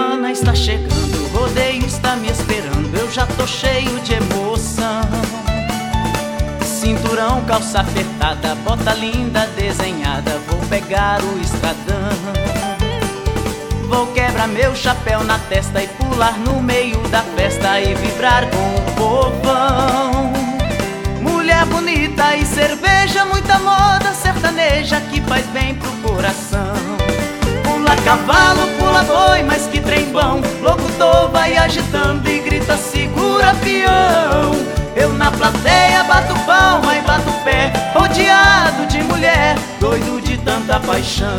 semana está chegando, o rodeio está me esperando, eu já tô cheio de emoção. Cinturão, calça apertada, bota linda desenhada, vou pegar o estradão. Vou quebrar meu chapéu na testa e pular no meio da festa e vibrar com o povão. Mulher bonita e cerveja, muita moda sertaneja que faz bem pro coração. Pula cavalo, pula boi, mas que trem bom. Locutor vai agitando e grita segura peão. Eu na plateia bato palma e bato pé, rodeado de mulher, doido de tanta paixão.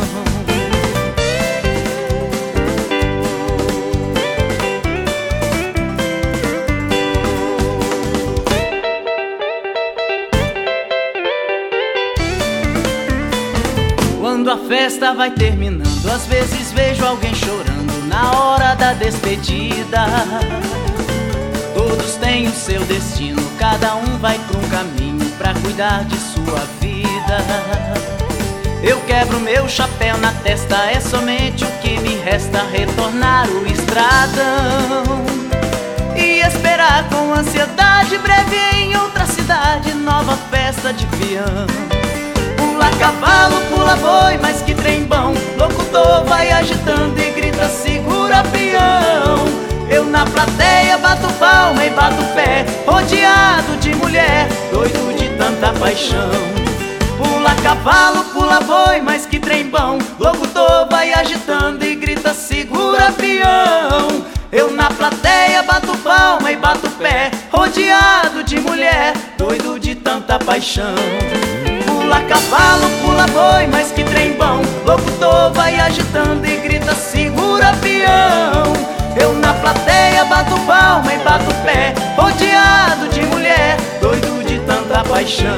Quando a festa vai terminando, às vezes vejo alguém chorando na hora da despedida. Todos têm o seu destino, cada um vai pra um caminho pra cuidar de sua vida. Eu quebro meu chapéu na testa, é somente o que me resta, retornar o estradão e esperar com ansiedade, breve em outra cidade, nova festa de peão. Pula cavalo, pula boi, mas que trem bom. Locutor vai agitando e grita segura peão. Eu na plateia bato palma e bato pé, rodeado de mulher, doido de tanta paixão. Pula cavalo, pula boi, mas que trem bom. Locutor vai agitando e grita segura peão. Eu na plateia bato palma e bato pé, rodeado de mulher, doido de tanta paixão. Pula cavalo, pula boi, mas que trem bom. Locutor vai agitando e grita segura peão. Eu na plateia bato palma e bato pé, rodeado de mulher, doido de tanta paixão.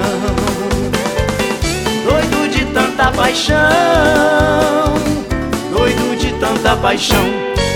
Doido de tanta paixão, doido de tanta paixão.